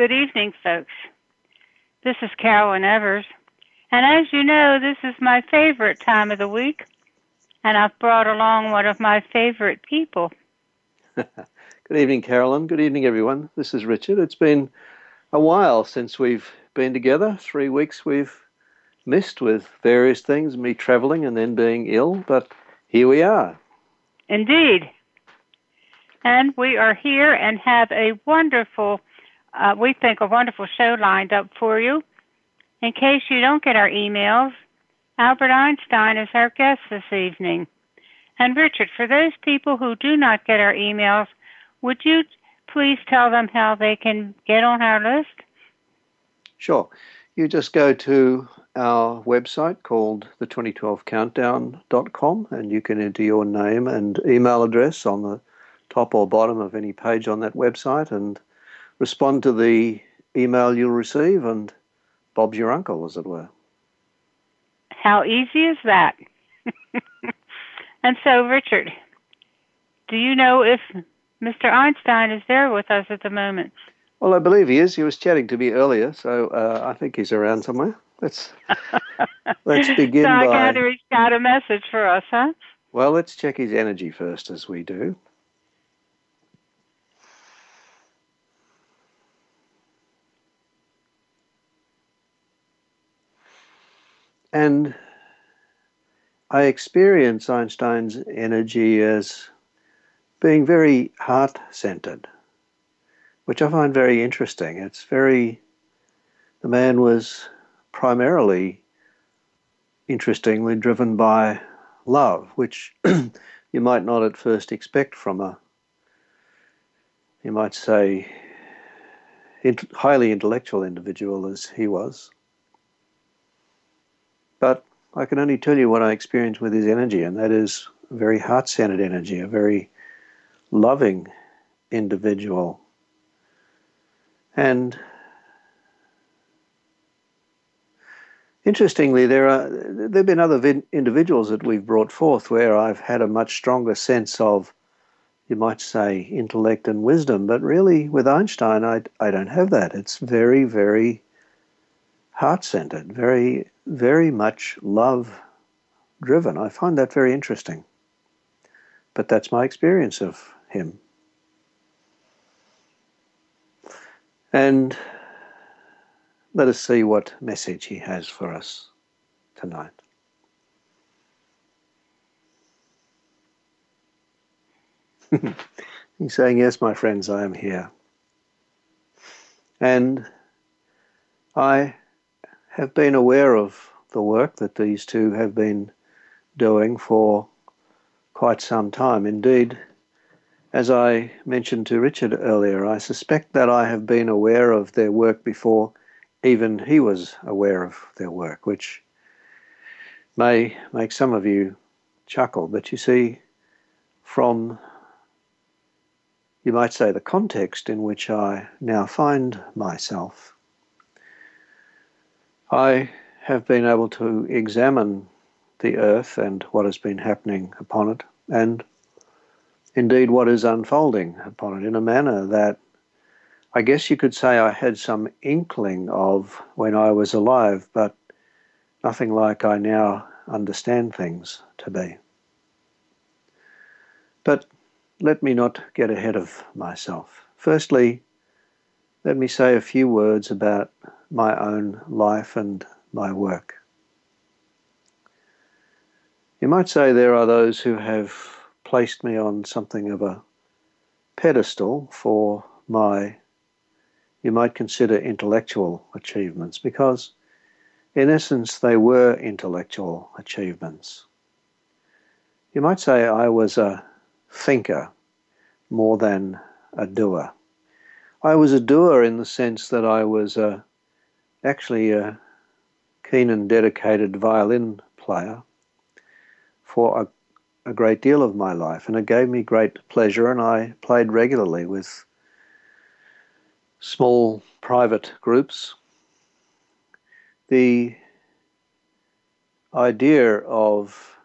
Good evening, folks. This is Carolyn Evers, and as you know, this is my favorite time of the week, and I've brought along one of my favorite people. Good evening, Carolyn. Good evening, everyone. This is Richard. It's been a while since we've been together. 3 weeks we've missed with various things, me traveling and then being ill, but here we are. Indeed. And we are here and have a wonderful, we think a wonderful show lined up for you. In case you don't get our emails, Albert Einstein is our guest this evening. And Richard, for those people who do not get our emails, would you please tell them how they can get on our list? Sure. You just go to our website called the2012countdown.com and you can enter your name and email address on the top or bottom of any page on that website and respond to the email you'll receive, and Bob's your uncle, as it were. How easy is that? And so, Richard, do you know if Mr. Einstein is there with us at the moment? Well, I believe he is. He was chatting to me earlier, so I think he's around somewhere. Let's begin so I by... gather he's got a message for us, huh? Well, let's check his energy first, as we do. And I experience Einstein's energy as being very heart-centered, which I find very interesting. The man was primarily, interestingly, driven by love, which you might not at first expect from you might say, highly intellectual individual as he was. But I can only tell you what I experienced with his energy, and that is a very heart-centered energy, a very loving individual. And interestingly, there have been other individuals that we've brought forth where I've had a much stronger sense of, you might say, intellect and wisdom, but really with Einstein, I don't have that. It's very, very heart-centered, very, very much love-driven. I find that very interesting. But that's my experience of him. And let us see what message he has for us tonight. He's saying, yes, my friends, I am here. And I have been aware of the work that these two have been doing for quite some time. Indeed, as I mentioned to Richard earlier, I suspect that I have been aware of their work before even he was aware of their work, which may make some of you chuckle. But you see, from, you might say, the context in which I now find myself, I have been able to examine the earth and what has been happening upon it, and indeed what is unfolding upon it in a manner that I guess you could say I had some inkling of when I was alive, but nothing like I now understand things to be. But let me not get ahead of myself. Firstly, let me say a few words about my own life and my work. You might say there are those who have placed me on something of a pedestal for my, you might consider, intellectual achievements, because in essence they were intellectual achievements. You might say I was a thinker more than a doer. I was a doer in the sense that I was actually a keen and dedicated violin player for a great deal of my life, and it gave me great pleasure, and I played regularly with small private groups. The idea of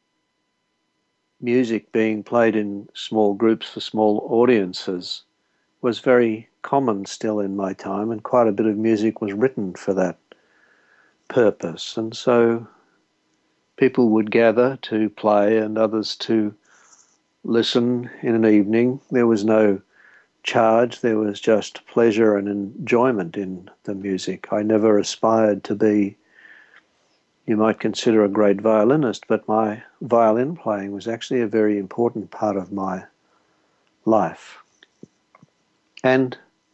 music being played in small groups for small audiences was very common still in my time, and quite a bit of music was written for that purpose. And so people would gather to play and others to listen in an evening. There was no charge, there was just pleasure and enjoyment in the music. I never aspired to be, you might consider, a great violinist, but my violin playing was actually a very important part of my life. And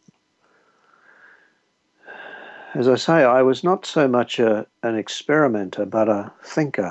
as I say, I was not so much an experimenter, but a thinker.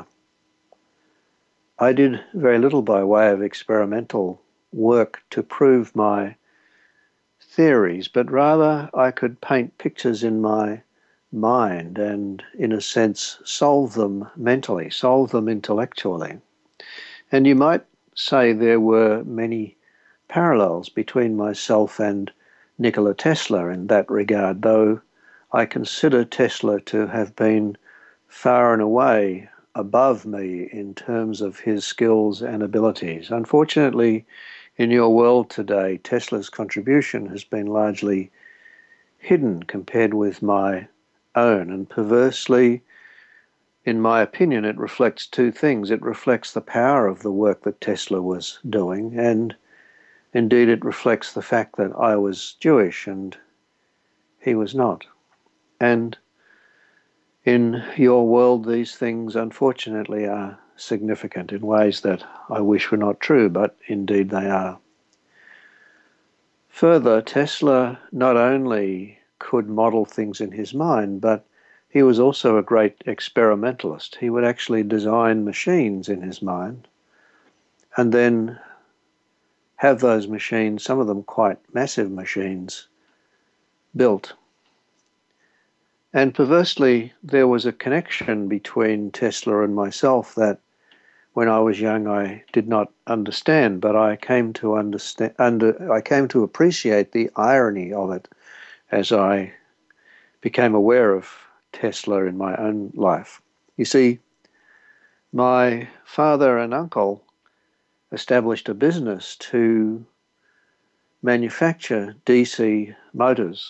I did very little by way of experimental work to prove my theories, but rather I could paint pictures in my mind and, in a sense, solve them mentally, solve them intellectually. And you might say there were many parallels between myself and Nikola Tesla in that regard, though I consider Tesla to have been far and away above me in terms of his skills and abilities. Unfortunately, in your world today, Tesla's contribution has been largely hidden compared with my own, and perversely, in my opinion, it reflects two things. It reflects the power of the work that Tesla was doing, and indeed it reflects the fact that I was Jewish and he was not. And in your world, these things, unfortunately, are significant in ways that I wish were not true, but indeed they are. Further, Tesla not only could model things in his mind, but he was also a great experimentalist. He would actually design machines in his mind and then have those machines, some of them quite massive machines, built. And perversely, there was a connection between Tesla and myself that when I was young I did not understand, but I came to appreciate the irony of it as I became aware of Tesla in my own life. You see, my father and uncle established a business to manufacture DC motors,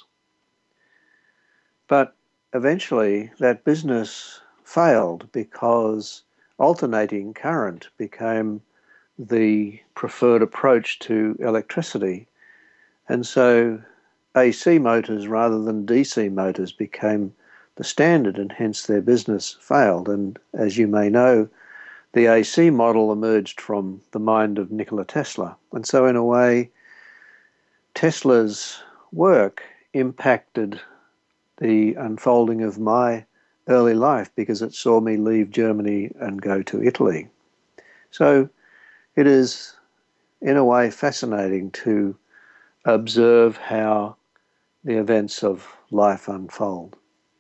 but eventually that business failed because alternating current became the preferred approach to electricity. And so AC motors rather than DC motors became the standard, and hence their business failed. And as you may know, the AC model emerged from the mind of Nikola Tesla. And so in a way, Tesla's work impacted the unfolding of my early life because it saw me leave Germany and go to Italy. So it is, in a way, fascinating to observe how the events of life unfold.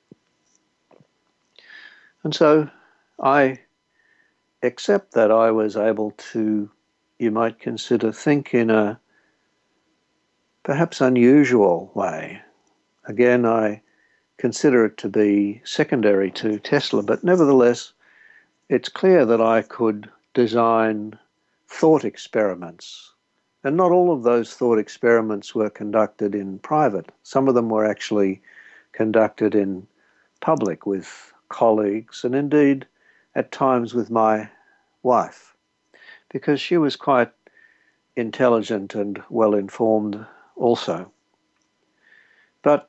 And so I accept that I was able to, you might consider, think in a perhaps unusual way. Again, I consider it to be secondary to Tesla, but nevertheless, it's clear that I could design thought experiments. And not all of those thought experiments were conducted in private. Some of them were actually conducted in public with colleagues, and indeed at times with my wife, because she was quite intelligent and well-informed also. But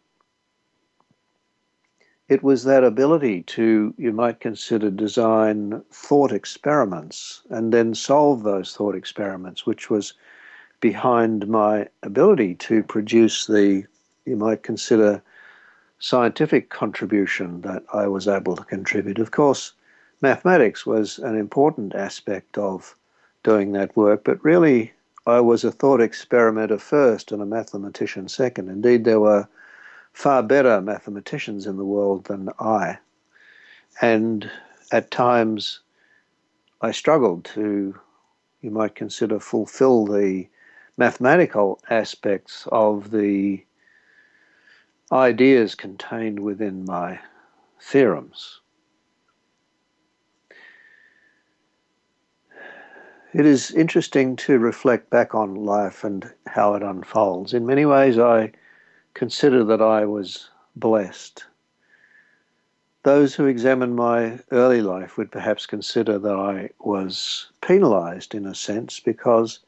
it was that ability to, you might consider, design thought experiments and then solve those thought experiments, which was behind my ability to produce the, you might consider, scientific contribution that I was able to contribute. Of course, mathematics was an important aspect of doing that work, but really I was a thought experimenter first and a mathematician second. Indeed, there were far better mathematicians in the world than I. And at times I struggled to, you might consider, fulfill the mathematical aspects of the ideas contained within my theorems. It is interesting to reflect back on life and how it unfolds. In many ways, I consider that I was blessed. Those who examine my early life would perhaps consider that I was penalized in a sense, because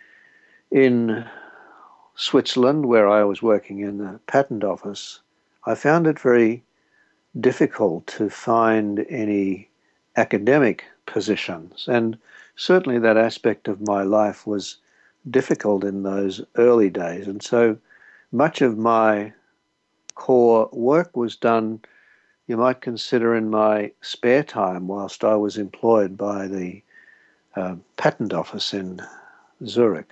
in Switzerland, where I was working in the patent office, I found it very difficult to find any academic positions, and certainly that aspect of my life was difficult in those early days. And so much of my core work was done, you might consider, in my spare time whilst I was employed by the patent office in Zurich.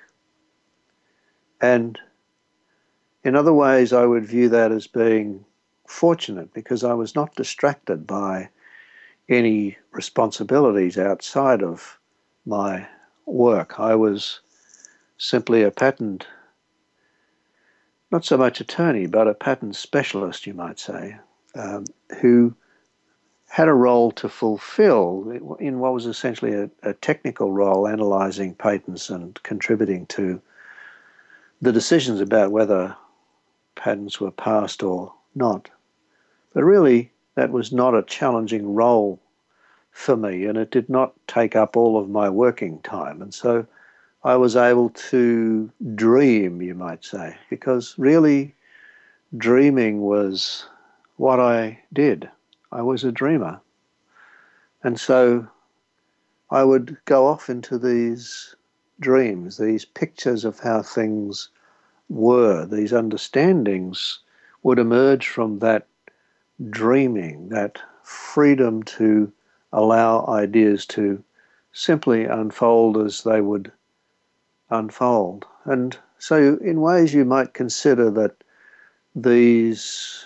And in other ways, I would view that as being fortunate, because I was not distracted by any responsibilities outside of my work. I was simply a patent, not so much attorney, but a patent specialist, you might say, who had a role to fulfill in what was essentially a technical role, analysing patents and contributing to the decisions about whether patents were passed or not. But really, that was not a challenging role for me, and it did not take up all of my working time. And so I was able to dream, you might say, because really dreaming was what I did. I was a dreamer. And so I would go off into these dreams, these pictures of how things were, these understandings would emerge from that dreaming, that freedom to allow ideas to simply unfold as they would unfold. And so in ways you might consider that these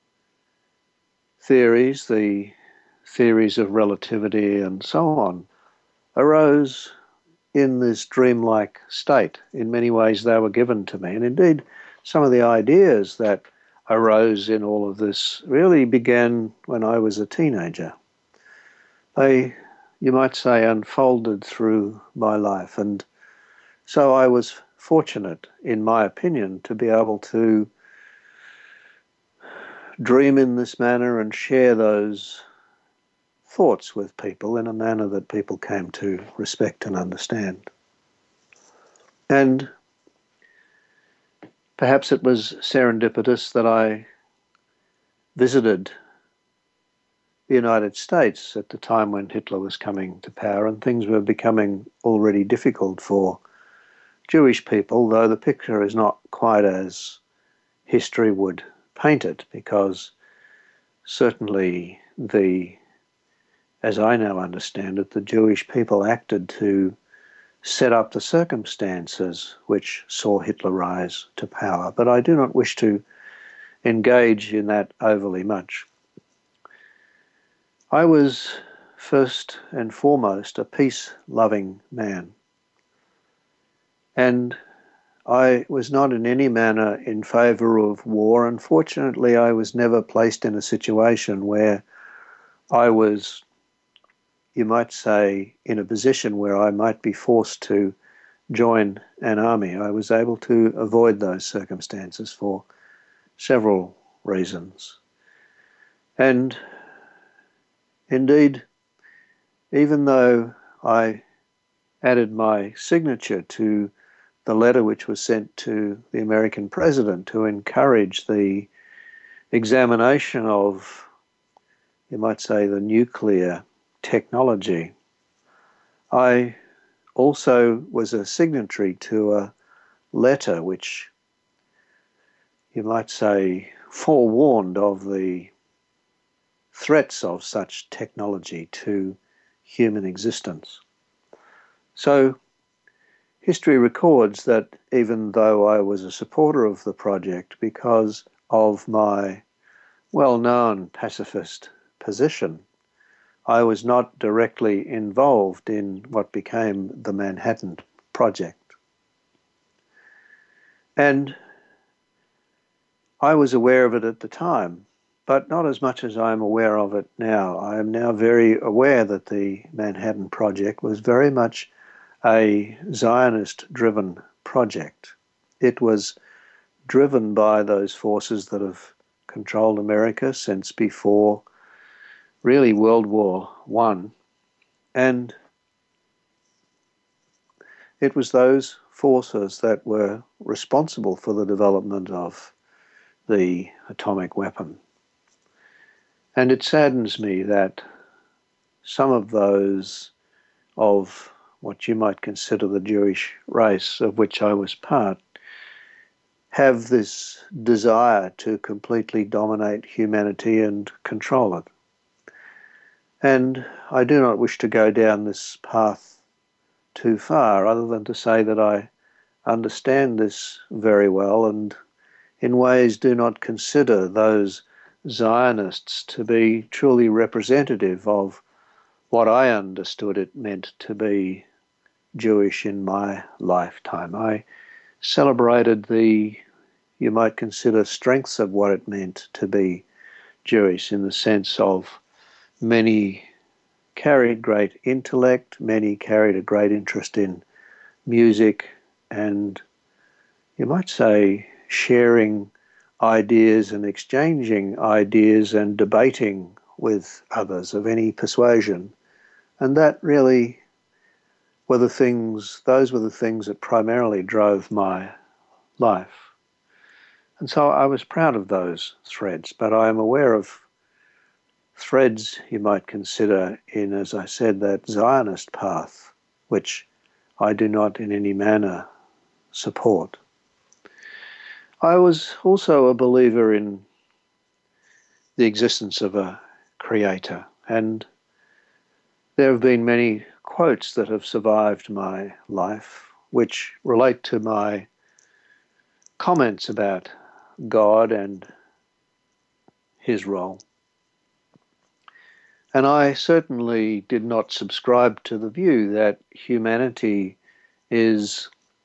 theories, the theories of relativity and so on, arose in this dreamlike state. In many ways they were given to me. And indeed, some of the ideas that arose in all of this really began when I was a teenager. They, you might say, unfolded through my life. And so I was fortunate, in my opinion, to be able to dream in this manner and share those thoughts with people in a manner that people came to respect and understand. And perhaps it was serendipitous that I visited the United States at the time when Hitler was coming to power, and things were becoming already difficult for Jewish people, though the picture is not quite as history would paint it, because certainly as I now understand it, the Jewish people acted to set up the circumstances which saw Hitler rise to power. But I do not wish to engage in that overly much. I was first and foremost a peace-loving man. And I was not in any manner in favour of war. Unfortunately, I was never placed in a situation where I was, you might say, in a position where I might be forced to join an army. I was able to avoid those circumstances for several reasons. And indeed, even though I added my signature to the letter which was sent to the American president to encourage the examination of, you might say, the nuclear technology, I also was a signatory to a letter which, you might say, forewarned of the threats of such technology to human existence. So history records that even though I was a supporter of the project because of my well-known pacifist position, I was not directly involved in what became the Manhattan Project. And I was aware of it at the time, but not as much as I am aware of it now. I am now very aware that the Manhattan Project was very much a Zionist-driven project. It was driven by those forces that have controlled America since before really World War I. And it was those forces that were responsible for the development of the atomic weapon. And it saddens me that some of those of what you might consider the Jewish race, of which I was part, have this desire to completely dominate humanity and control it. And I do not wish to go down this path too far, other than to say that I understand this very well and in ways do not consider those Zionists to be truly representative of what I understood it meant to be Jewish in my lifetime. I celebrated the, you might consider, strengths of what it meant to be Jewish, in the sense of many carried great intellect, many carried a great interest in music, and you might say sharing ideas and exchanging ideas and debating with others of any persuasion. And that really were the things, those were the things that primarily drove my life. And so I was proud of those threads, but I am aware of threads you might consider in, as I said, that Zionist path, which I do not in any manner support. I was also a believer in the existence of a creator, and there have been many quotes that have survived my life which relate to my comments about God and his role. And I certainly did not subscribe to the view that humanity is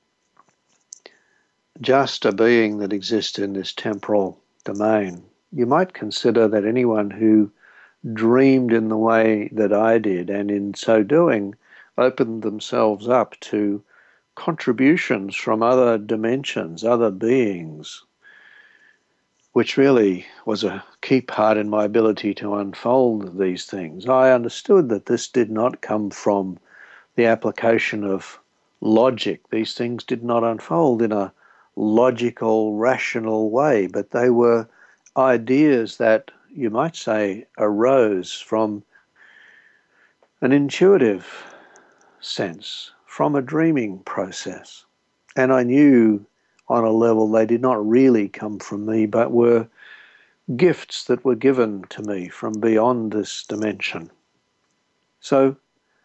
just a being that exists in this temporal domain. You might consider that anyone who dreamed in the way that I did, and in so doing opened themselves up to contributions from other dimensions, other beings, which really was a key part in my ability to unfold these things. I understood that this did not come from the application of logic. These things did not unfold in a logical, rational way, but they were ideas that, you might say, arose from an intuitive sense, from a dreaming process. And I knew on a level they did not really come from me, but were gifts that were given to me from beyond this dimension. So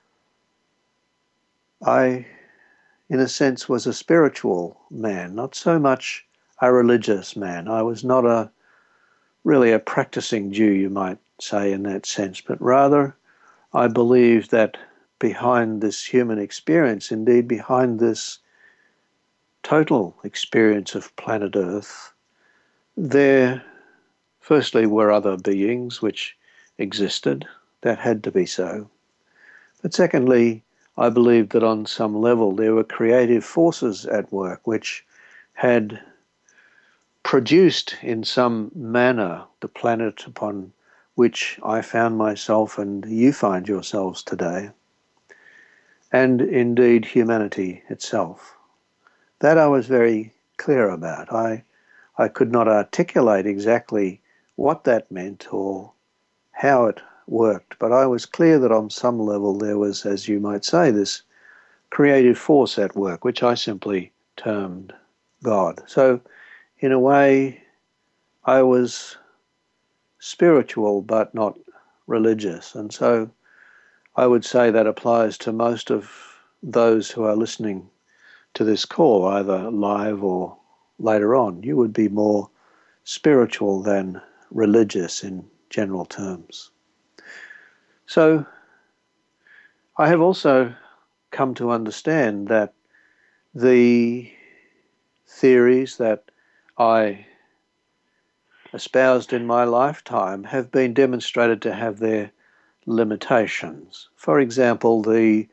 I, in a sense, was a spiritual man, not so much a religious man. I was not really a practicing Jew, you might say, in that sense, but rather I believed that behind this human experience, indeed behind this total experience of planet Earth, there firstly were other beings which existed, that had to be so. But secondly, I believed that on some level there were creative forces at work which had produced in some manner the planet upon which I found myself and you find yourselves today, and indeed humanity itself. That I was very clear about. I could not articulate exactly what that meant or how it worked, but I was clear that on some level there was, as you might say, this creative force at work, which I simply termed God. So in a way, I was spiritual but not religious, and so I would say that applies to most of those who are listening to this call, either live or later on. You would be more spiritual than religious in general terms. So I have also come to understand that the theories that I espoused in my lifetime have been demonstrated to have their limitations. For example, the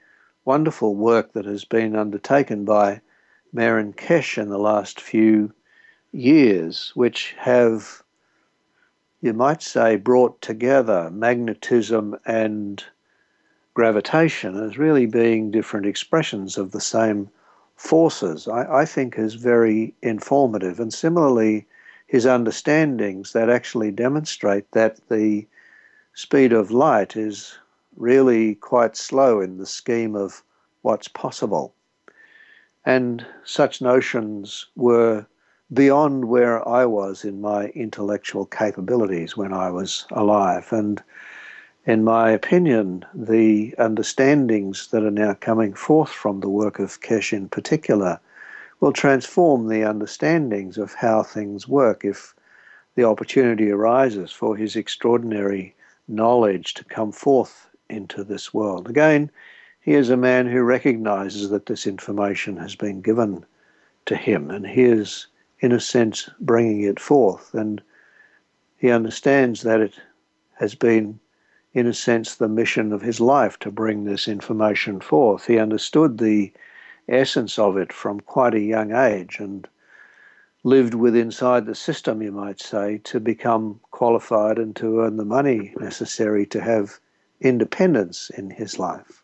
wonderful work that has been undertaken by Maren Keshe in the last few years, which have, you might say, brought together magnetism and gravitation as really being different expressions of the same forces, I think is very informative. And similarly, his understandings that actually demonstrate that the speed of light is really quite slow in the scheme of what's possible. And such notions were beyond where I was in my intellectual capabilities when I was alive. And in my opinion, the understandings that are now coming forth from the work of Keshe in particular will transform the understandings of how things work if the opportunity arises for his extraordinary knowledge to come forth into this world. Again, he is a man who recognizes that this information has been given to him, and he is, in a sense, bringing it forth, and he understands that it has been, in a sense, the mission of his life to bring this information forth. He understood the essence of it from quite a young age and lived with inside the system, you might say, to become qualified and to earn the money necessary to have independence in his life.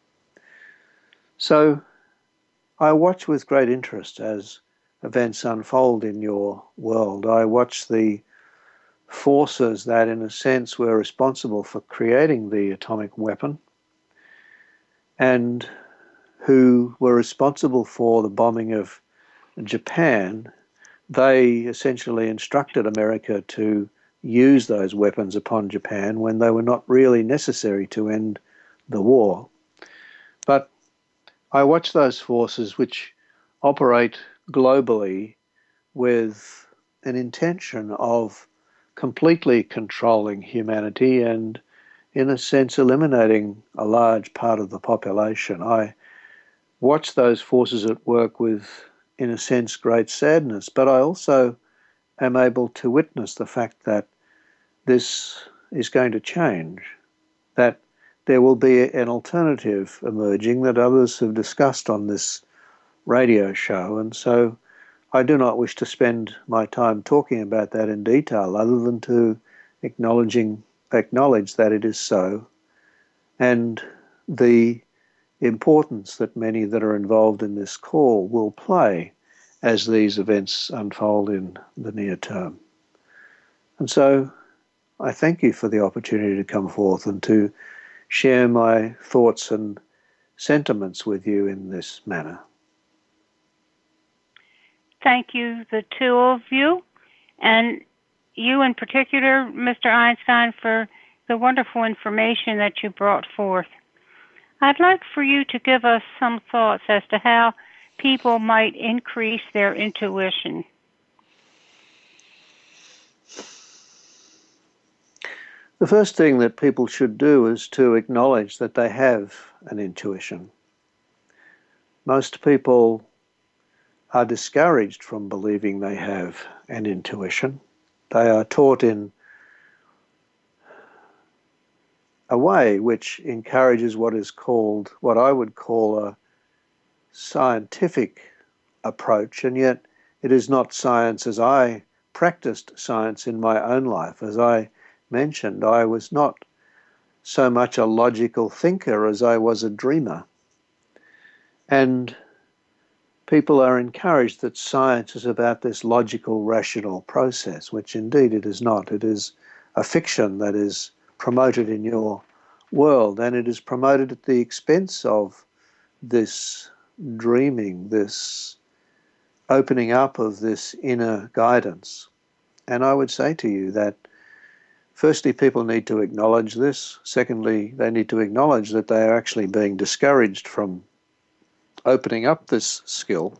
So I watch with great interest as events unfold in your world. I watch the forces that, in a sense, were responsible for creating the atomic weapon and who were responsible for the bombing of Japan. They essentially instructed America to use those weapons upon Japan when they were not really necessary to end the war. But I watch those forces which operate globally with an intention of completely controlling humanity and, in a sense, eliminating a large part of the population. I watch those forces at work with, in a sense, great sadness, but I also am able to witness the fact that this is going to change, that there will be an alternative emerging that others have discussed on this radio show. And so I do not wish to spend my time talking about that in detail other than to acknowledge that it is so, and the importance that many that are involved in this call will play as these events unfold in the near term. And so I thank you for the opportunity to come forth and to share my thoughts and sentiments with you in this manner. Thank you, the two of you, and you in particular, Mr. Einstein, for the wonderful information that you brought forth. I'd like for you to give us some thoughts as to how people might increase their intuition. The first thing that people should do is to acknowledge that they have an intuition. Most people are discouraged from believing they have an intuition. They are taught in a way which encourages what I would call a scientific approach, and yet it is not science as I practiced science in my own life. As I mentioned, I was not so much a logical thinker as I was a dreamer. And people are encouraged that science is about this logical, rational process, which indeed it is not. It is a fiction that is promoted in your world, and it is promoted at the expense of this dreaming, this opening up of this inner guidance. And I would say to you that firstly, people need to acknowledge this. Secondly, they need to acknowledge that they are actually being discouraged from opening up this skill.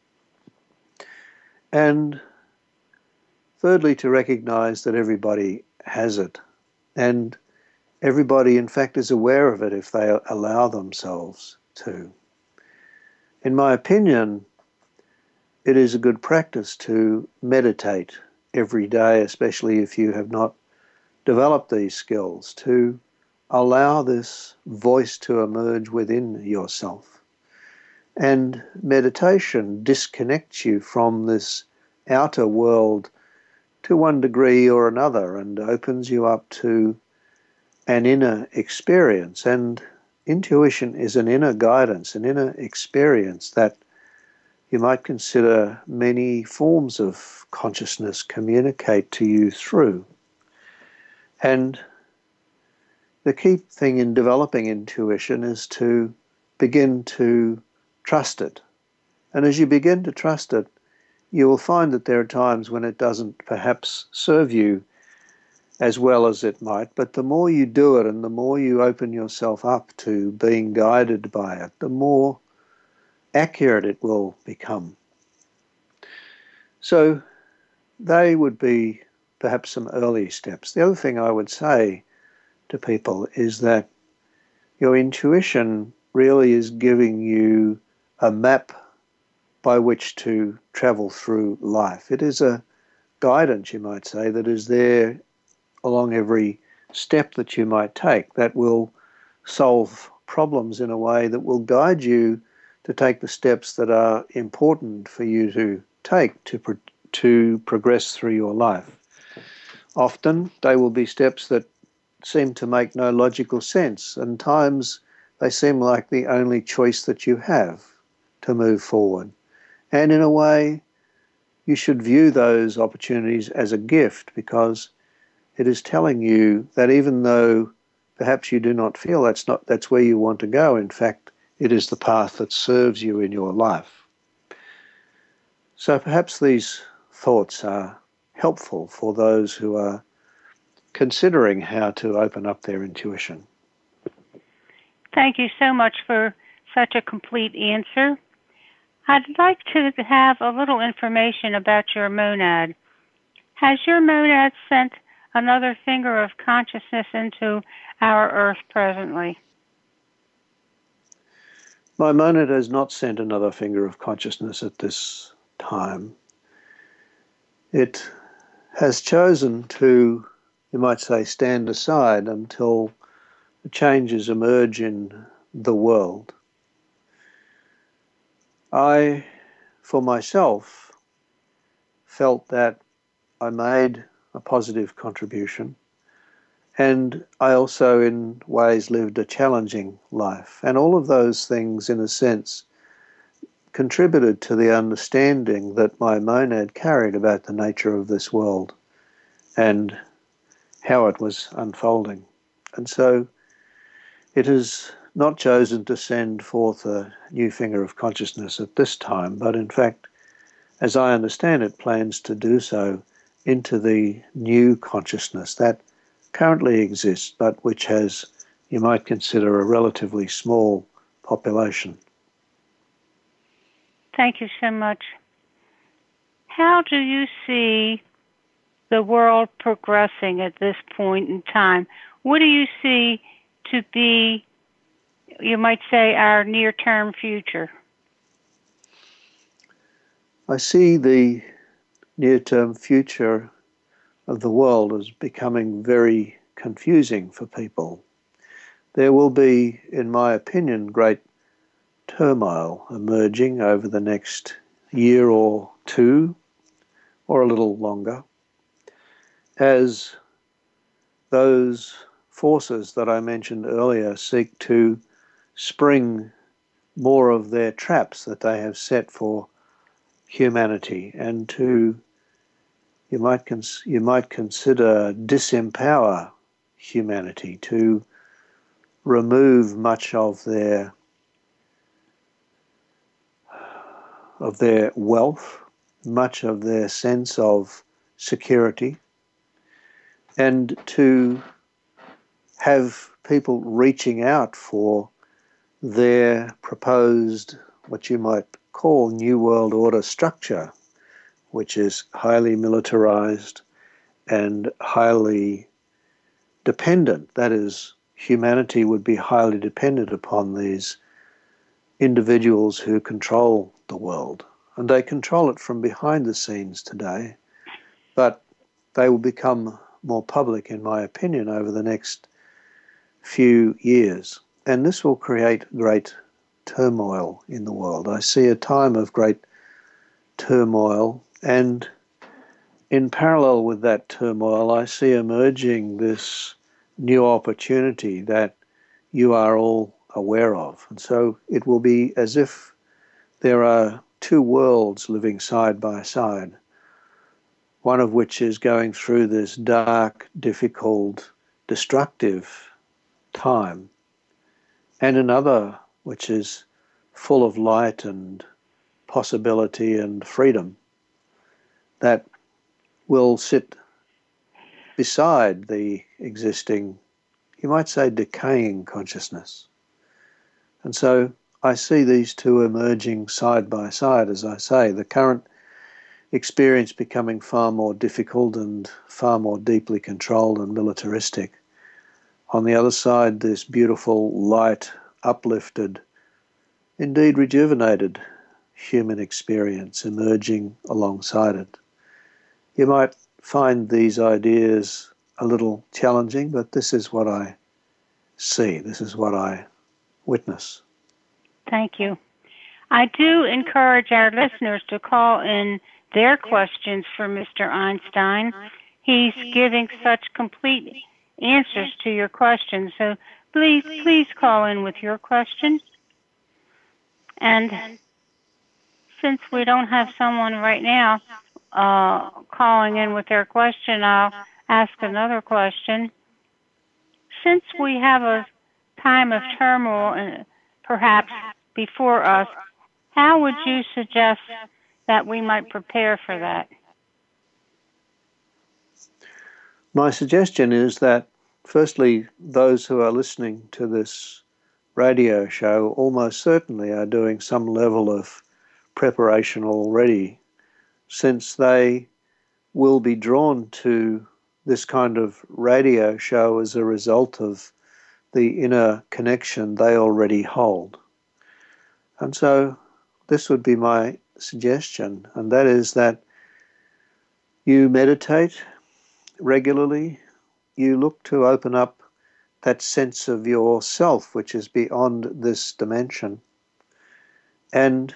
And thirdly, to recognize that everybody has it. And everybody, in fact, is aware of it if they allow themselves to. In my opinion, it is a good practice to meditate every day, especially if you have not developed these skills, to allow this voice to emerge within yourself. And meditation disconnects you from this outer world to one degree or another and opens you up to an inner experience. And intuition is an inner guidance, an inner experience that you might consider many forms of consciousness communicate to you through. And the key thing in developing intuition is to begin to trust it. And as you begin to trust it, you will find that there are times when it doesn't perhaps serve you as well as it might, but the more you do it and the more you open yourself up to being guided by it, the more accurate it will become. So they would be perhaps some early steps. The other thing I would say to people is that your intuition really is giving you a map by which to travel through life. It is a guidance, you might say, that is there along every step that you might take that will solve problems in a way that will guide you to take the steps that are important for you to take to progress through your life. Often they will be steps that seem to make no logical sense, and times they seem like the only choice that you have to move forward. And in a way, you should view those opportunities as a gift, because it is telling you that even though perhaps you do not feel that's where you want to go, in fact, it is the path that serves you in your life. So perhaps these thoughts are helpful for those who are considering how to open up their intuition. Thank you so much for such a complete answer. I'd like to have a little information about your monad. Has your monad sent another finger of consciousness into our Earth presently? My monad has not sent another finger of consciousness at this time. It has chosen to, you might say, stand aside until the changes emerge in the world. I, for myself, felt that I made a positive contribution, and I also in ways lived a challenging life. And all of those things, in a sense, contributed to the understanding that my monad carried about the nature of this world and how it was unfolding. And so it has not chosen to send forth a new finger of consciousness at this time, but in fact, as I understand it, plans to do so into the new consciousness that currently exists, but which has, you might consider, a relatively small population. Thank you so much. How do you see the world progressing at this point in time? What do you see to be, you might say, our near-term future? I see the near-term future of the world as becoming very confusing for people. There will be, in my opinion, great turmoil emerging over the next year or two, or a little longer, as those forces that I mentioned earlier seek to spring more of their traps that they have set for humanity, and to, you might consider, disempower humanity, to remove much of their wealth, much of their sense of security, and to have people reaching out for their proposed, what you might call, New World Order structure, which is highly militarized and highly dependent. That is, humanity would be highly dependent upon these individuals who control the world. And they control it from behind the scenes today, but they will become more public, in my opinion, over the next few years. And this will create great turmoil in the world. I see a time of great turmoil, and in parallel with that turmoil, I see emerging this new opportunity that you are all aware of. And so it will be as if there are two worlds living side by side, one of which is going through this dark, difficult, destructive time, and another which is full of light and possibility and freedom that will sit beside the existing, you might say, decaying consciousness. And so I see these two emerging side by side, as I say, the current experience becoming far more difficult and far more deeply controlled and militaristic. On the other side, this beautiful, light, uplifted, indeed rejuvenated human experience emerging alongside it. You might find these ideas a little challenging, but this is what I see. This is what I witness. Thank you. I do encourage our listeners to call in their questions for Mr. Einstein. He's giving such complete answers to your questions. So please call in with your question. And since we don't have someone right now calling in with their question, I'll ask another question. Since we have a time of turmoil perhaps before us, how would you suggest that we might prepare for that? My suggestion is that, firstly, those who are listening to this radio show almost certainly are doing some level of preparation already, since they will be drawn to this kind of radio show as a result of the inner connection they already hold. And so this would be my suggestion, and that is that you meditate regularly, you look to open up that sense of yourself which is beyond this dimension, and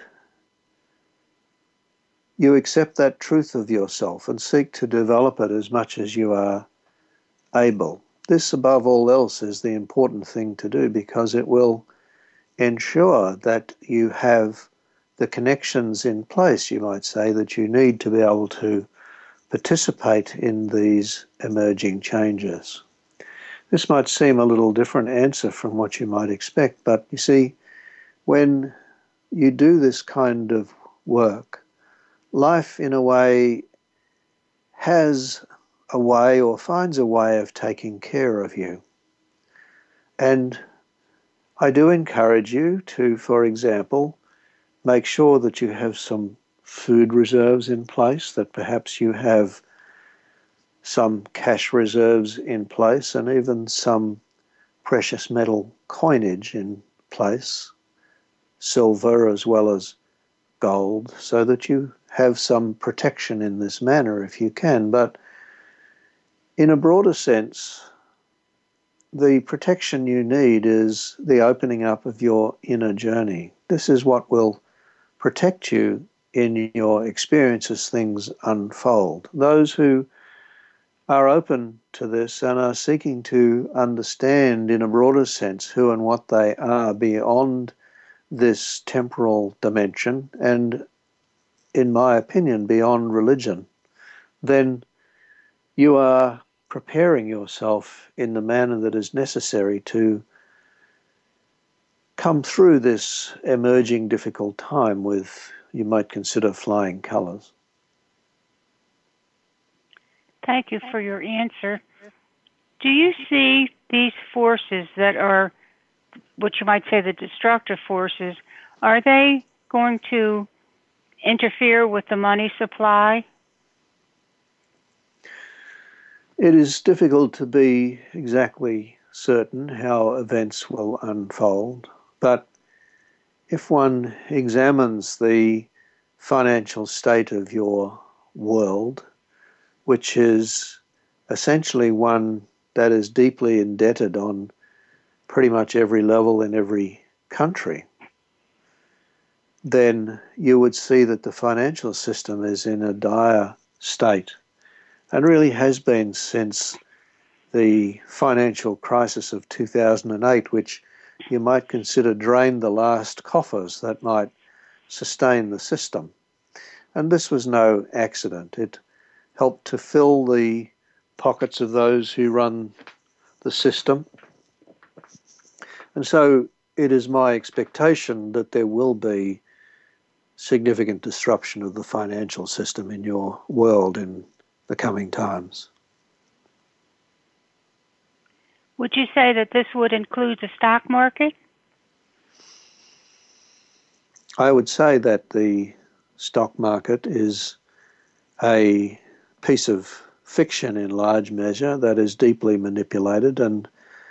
you accept that truth of yourself and seek to develop it as much as you are able. This, above all else, is the important thing to do, because it will ensure that you have the connections in place, you might say, that you need to be able to participate in these emerging changes. This might seem a little different answer from what you might expect, but you see, when you do this kind of work, life in a way has a way or finds a way of taking care of you. And I do encourage you to, for example, make sure that you have some food reserves in place, that perhaps you have some cash reserves in place, and even some precious metal coinage in place, silver as well as gold, so that you have some protection in this manner if you can. But in a broader sense, the protection you need is the opening up of your inner journey. This is what will protect you in your experience as things unfold. Those who are open to this and are seeking to understand in a broader sense who and what they are beyond this temporal dimension, and in my opinion beyond religion, then you are preparing yourself in the manner that is necessary to come through this emerging difficult time with, you might consider, flying colours. Thank you for your answer. Do you see these forces that are, what you might say, the destructive forces, are they going to interfere with the money supply? It is difficult to be exactly certain how events will unfold, but if one examines the financial state of your world, which is essentially one that is deeply indebted on pretty much every level in every country, then you would see that the financial system is in a dire state, and really has been since the financial crisis of 2008, which you might consider drained the last coffers that might sustain the system. And this was no accident. It helped to fill the pockets of those who run the system. And so it is my expectation that there will be significant disruption of the financial system in your world in the coming times. Would you say that this would include the stock market? I would say that the stock market is a piece of fiction in large measure that is deeply manipulated, and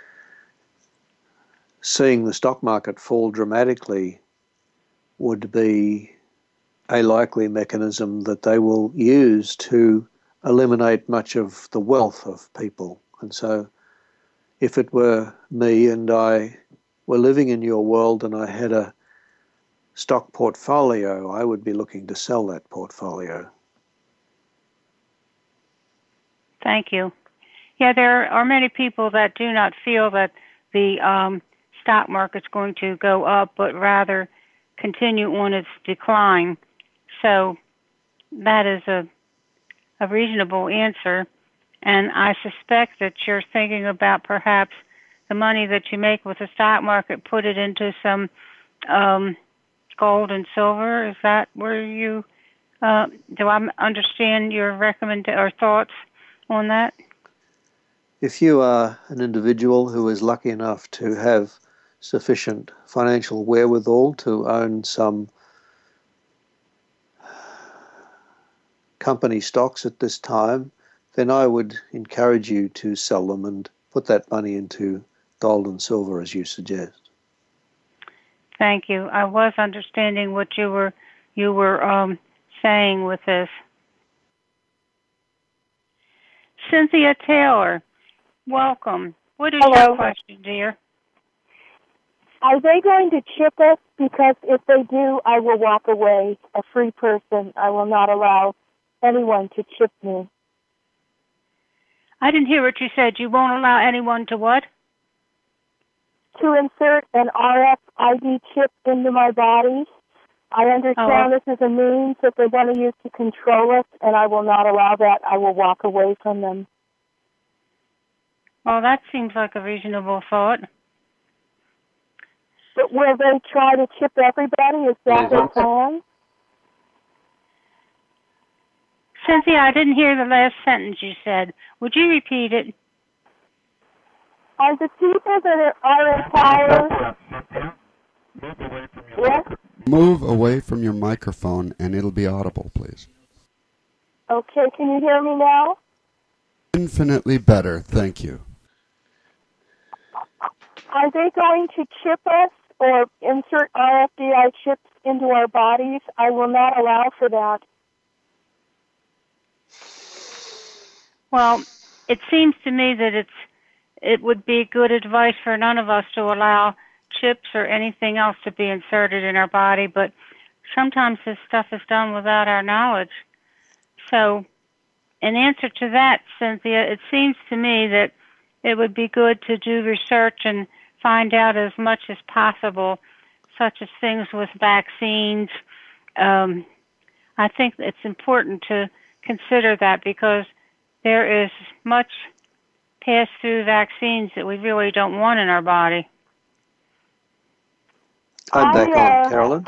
seeing the stock market fall dramatically would be a likely mechanism that they will use to eliminate much of the wealth of people. And so if it were me and I were living in your world and I had a stock portfolio, I would be looking to sell that portfolio. Thank you. Yeah, there are many people that do not feel that the stock market's going to go up, but rather continue on its decline. So that is a reasonable answer. And I suspect that you're thinking about perhaps the money that you make with the stock market, put it into some gold and silver. Is that where you, do I understand your or thoughts on that? If you are an individual who is lucky enough to have sufficient financial wherewithal to own some company stocks at this time, then I would encourage you to sell them and put that money into gold and silver as you suggest. Thank you. I was understanding what you were saying with this. Cynthia Taylor, welcome. What is Hello. your question, dear? Are they going to chip us? Because if they do, I will walk away a free person. I will not allow anyone to chip me. I didn't hear what you said. You won't allow anyone to what? To insert an RFID chip into my body. I understand this is a means that they want to use to control us, and I will not allow that. I will walk away from them. Well, that seems like a reasonable thought. But will they try to chip everybody? Is that their plan? Cynthia, I didn't hear the last sentence you said. Would you repeat it? Are the people that are in power... Yes? Move away from your microphone and it'll be audible, please. Okay, can you hear me now? Infinitely better, thank you. Are they going to chip us or insert RFID chips into our bodies? I will not allow for that. Well, it seems to me that it would be good advice for none of us to allow chips or anything else to be inserted in our body, but sometimes this stuff is done without our knowledge. So, in answer to that, Cynthia, it seems to me that it would be good to do research and find out as much as possible, such as things with vaccines. I think it's important to consider that because there is much pass-through vaccines that we really don't want in our body. I'm back on, Carolyn.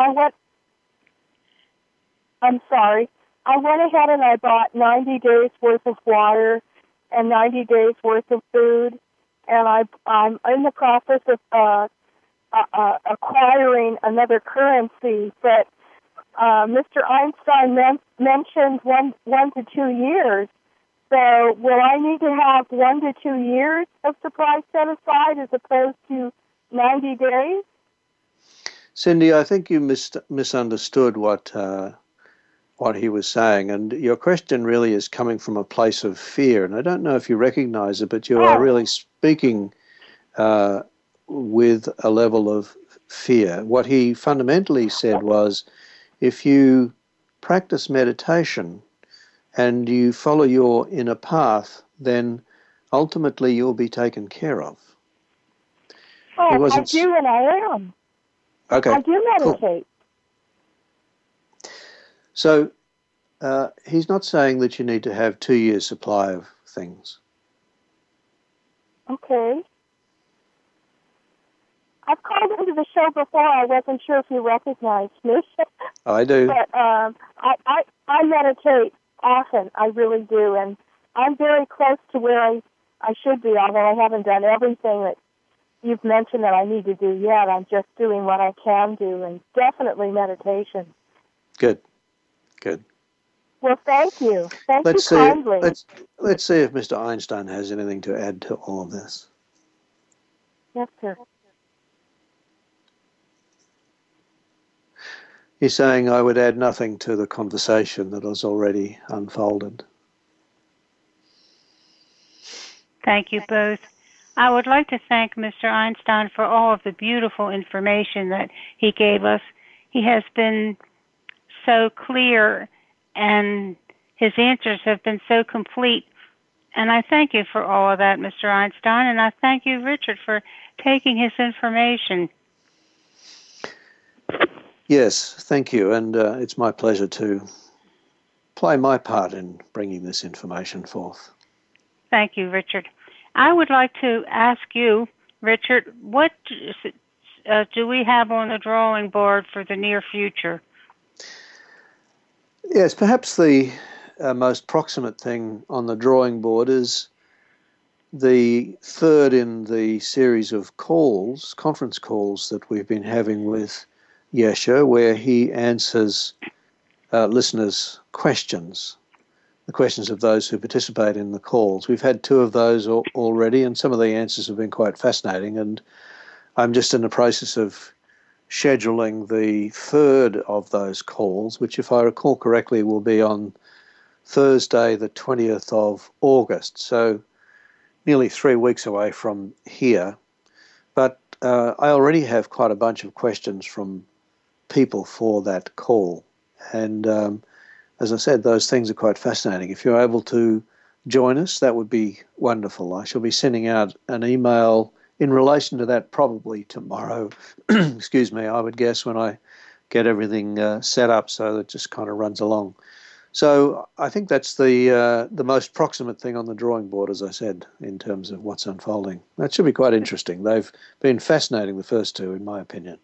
I'm sorry. I went ahead and I bought 90 days worth of water and 90 days worth of food, and I'm in the process of acquiring another currency. But Mr. Einstein mentioned one to 2 years. So will I need to have 1 to 2 years of supply set aside as opposed to 90 days? Cindy, I think you misunderstood what he was saying, and your question really is coming from a place of fear, and I don't know if you recognize it, but you are really speaking with a level of fear. What he fundamentally said was, if you practice meditation and you follow your inner path, then ultimately you'll be taken care of. Oh, I do, and I am. Okay. I do meditate. Cool. So he's not saying that you need to have 2 years' supply of things. Okay. I've called into the show before. I wasn't sure if you recognized me. I do. But I meditate often. I really do. And I'm very close to where I should be, although I haven't done everything that you've mentioned that I need to do yet. I'm just doing what I can do, and definitely meditation. Good. Good. Well, thank you. Thank you kindly. Let's see if Mr. Einstein has anything to add to all of this. Yes, sir. He's saying I would add nothing to the conversation that was already unfolded. Thank you both. I would like to thank Mr. Einstein for all of the beautiful information that he gave us. He has been so clear, and his answers have been so complete. And I thank you for all of that, Mr. Einstein, and I thank you, Richard, for taking his information. Yes, thank you, and it's my pleasure to play my part in bringing this information forth. Thank you, Richard. I would like to ask you, Richard, what do we have on the drawing board for the near future? Yes, perhaps the most proximate thing on the drawing board is the third in the series of calls, conference calls that we've been having with Yeshe, where he answers listeners' questions, the questions of those who participate in the calls. We've had 2 of those already, and some of the answers have been quite fascinating, and I'm just in the process of scheduling the third of those calls, which, if I recall correctly, will be on Thursday, the 20th of August, so nearly 3 weeks away from here. But I already have quite a bunch of questions from people for that call. And as I said, those things are quite fascinating. If you're able to join us, that would be wonderful. I shall be sending out an email in relation to that probably tomorrow, excuse me, I would guess, when I get everything set up so that it just kind of runs along. So I think that's the most proximate thing on the drawing board, as I said, in terms of what's unfolding. That should be quite interesting. They've been fascinating, the first 2, in my opinion.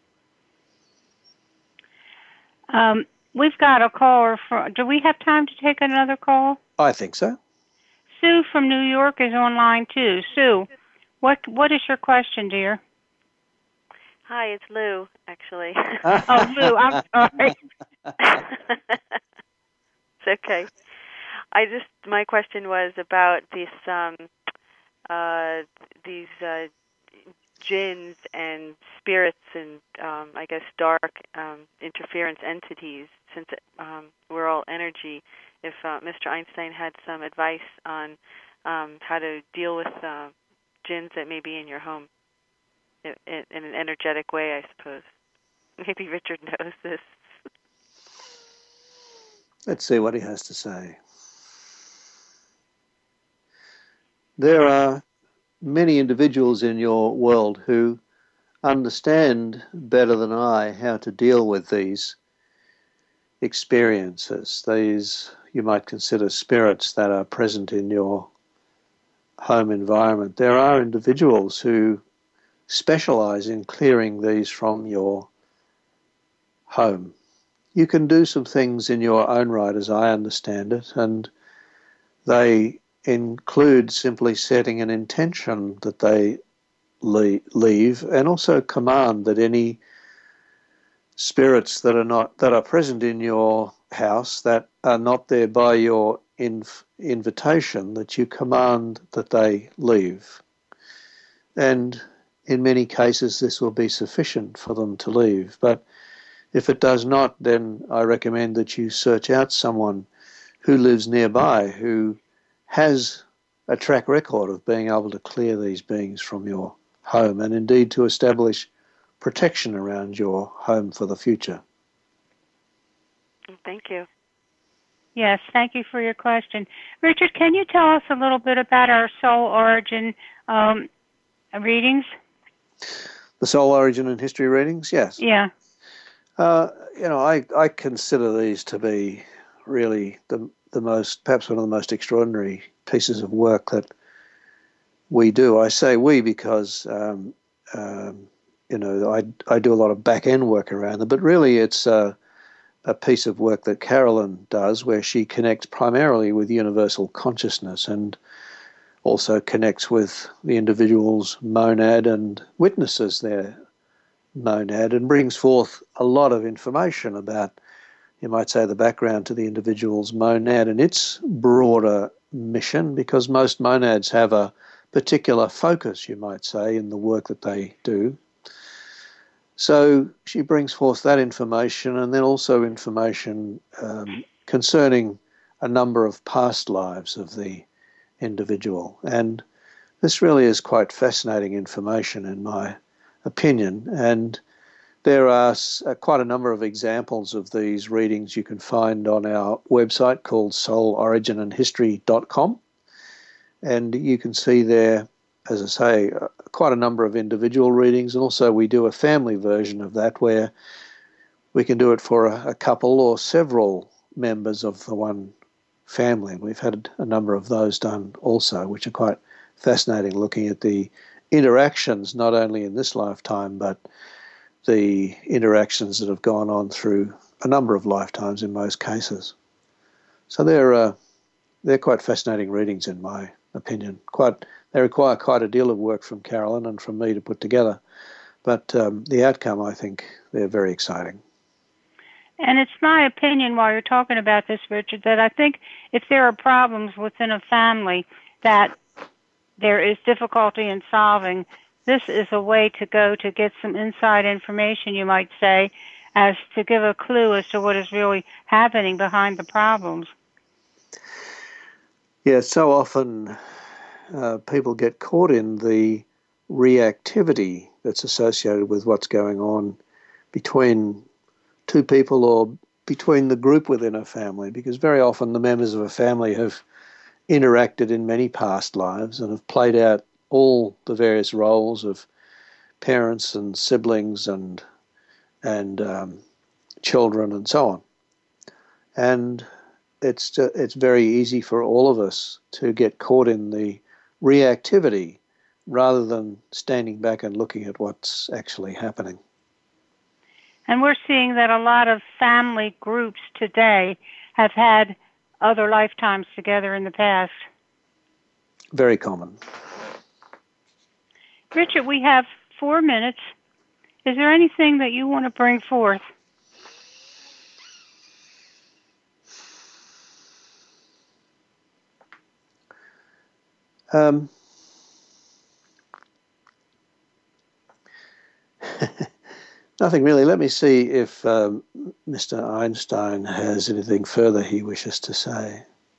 We've got a caller. Do we have time to take another call? I think so. Sue from New York is online too. Sue, what is your question, dear? Hi, it's Lou, actually. Oh, Lou, I'm sorry. It's okay. My question was about these jinns and spirits and I guess dark interference entities. Since we're all energy, if Mr. Einstein had some advice on how to deal with jinns that may be in your home in an energetic way, I suppose. Maybe Richard knows this. Let's see what he has to say. There are many individuals in your world who understand better than I how to deal with these experiences, these you might consider spirits that are present in your home environment. There are individuals who specialize in clearing these from your home. You can do some things in your own right, as I understand it, and they include simply setting an intention that they leave, and also command that any spirits that are present in your house that are not there by your invitation, that you command that they leave. And in many cases this will be sufficient for them to leave. But if it does not, then I recommend that you search out someone who lives nearby, who has a track record of being able to clear these beings from your home, and indeed to establish protection around your home for the future. Thank you. Yes, thank you for your question. Richard, can you tell us a little bit about our soul origin readings? The soul origin and history readings, yes. Yeah. I consider these to be really the most, perhaps one of the most extraordinary pieces of work that we do. I say we because, I do a lot of back-end work around them, but really it's a piece of work that Carolyn does where she connects primarily with universal consciousness and also connects with the individual's monad and witnesses their monad and brings forth a lot of information about, you might say, the background to the individual's monad and its broader mission, because most monads have a particular focus, you might say, in the work that they do. So she brings forth that information, and then also information concerning a number of past lives of the individual. And this really is quite fascinating information in my opinion. And there are quite a number of examples of these readings you can find on our website called souloriginandhistory.com. And you can see there, as I say, quite a number of individual readings. And also we do a family version of that where we can do it for a couple or several members of the one family. We've had a number of those done also, which are quite fascinating, looking at the interactions, not only in this lifetime, but the interactions that have gone on through a number of lifetimes in most cases. So they're quite fascinating readings in my opinion. They require quite a deal of work from Carolyn and from me to put together, but the outcome, I think, they're very exciting. And it's my opinion, while you're talking about this, Richard, that I think if there are problems within a family that there is difficulty in solving, this is a way to go to get some inside information, you might say, as to give a clue as to what is really happening behind the problems. Yeah, so often people get caught in the reactivity that's associated with what's going on between two people or between the group within a family, because very often the members of a family have interacted in many past lives and have played out all the various roles of parents and siblings and children and so on. And it's very easy for all of us to get caught in the reactivity rather than standing back and looking at what's actually happening. And we're seeing that a lot of family groups today have had other lifetimes together in the past. Very common. Richard, we have 4 minutes. Is there anything that you want to bring forth? Nothing really. Let me see if Mr. Einstein has anything further he wishes to say.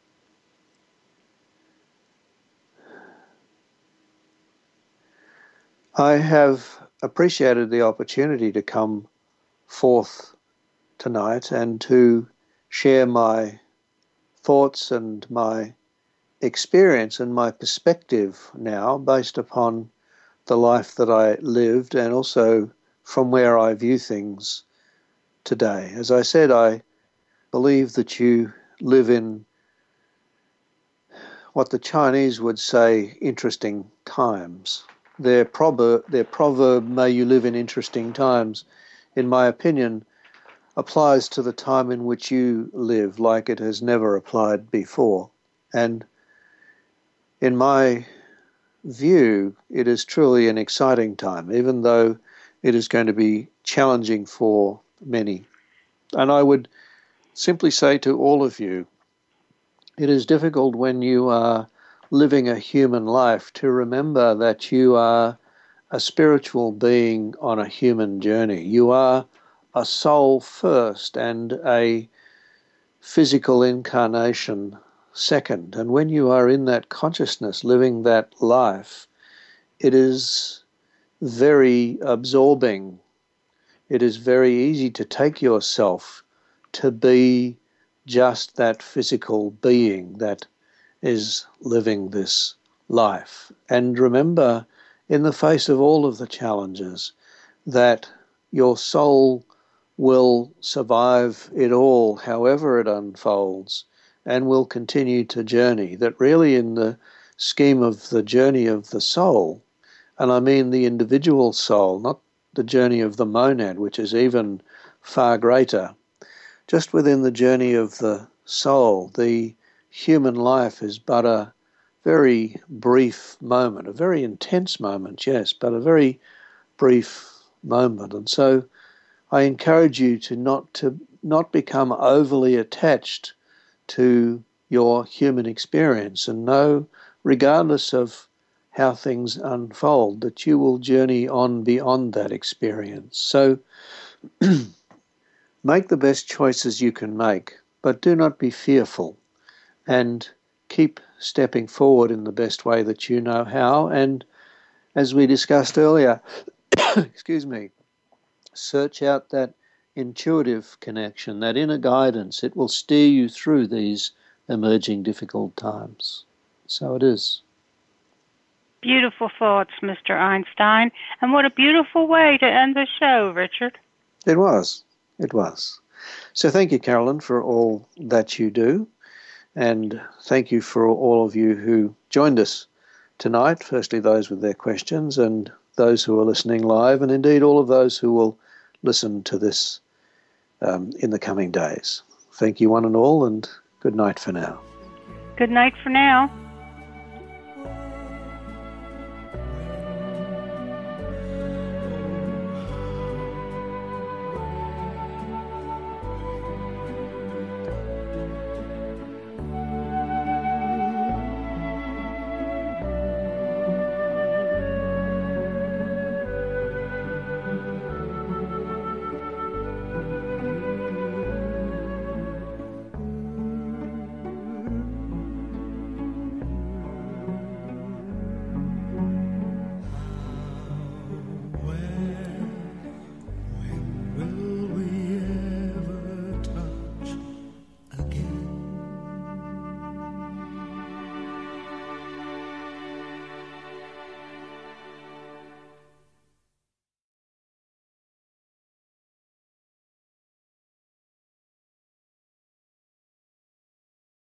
I have appreciated the opportunity to come forth tonight and to share my thoughts and my experience and my perspective now based upon the life that I lived and also from where I view things today. As I said, I believe that you live in what the Chinese would say interesting times. Their proverb, may you live in interesting times, in my opinion, applies to the time in which you live like it has never applied before. And in my view, it is truly an exciting time, even though it is going to be challenging for many. And I would simply say to all of you, it is difficult when you are living a human life to remember that you are a spiritual being on a human journey. You are a soul first and a physical incarnation second. And when you are in that consciousness, living that life, it is very absorbing. It is very easy to take yourself to be just that physical being that is living this life. And remember, in the face of all of the challenges, that your soul will survive it all, however it unfolds, and will continue to journey. That really, in the scheme of the journey of the soul, and I mean the individual soul, not the journey of the monad, which is even far greater, just within the journey of the soul, the human life is but a very brief moment, a very intense moment, yes, but a very brief moment. And so I encourage you to not become overly attached to your human experience, and know, regardless of how things unfold, that you will journey on beyond that experience. So make the best choices you can make, but do not be fearful, and keep stepping forward in the best way that you know how. And as we discussed earlier, excuse me, search out that intuitive connection, that inner guidance. It will steer you through these emerging difficult times. So it is. Beautiful thoughts, Mr. Einstein. And what a beautiful way to end the show, Richard. It was. It was. So thank you, Carolyn, for all that you do. And thank you for all of you who joined us tonight, firstly those with their questions, and those who are listening live, and indeed all of those who will listen to this in the coming days. Thank you one and all, and good night for now. Good night for now.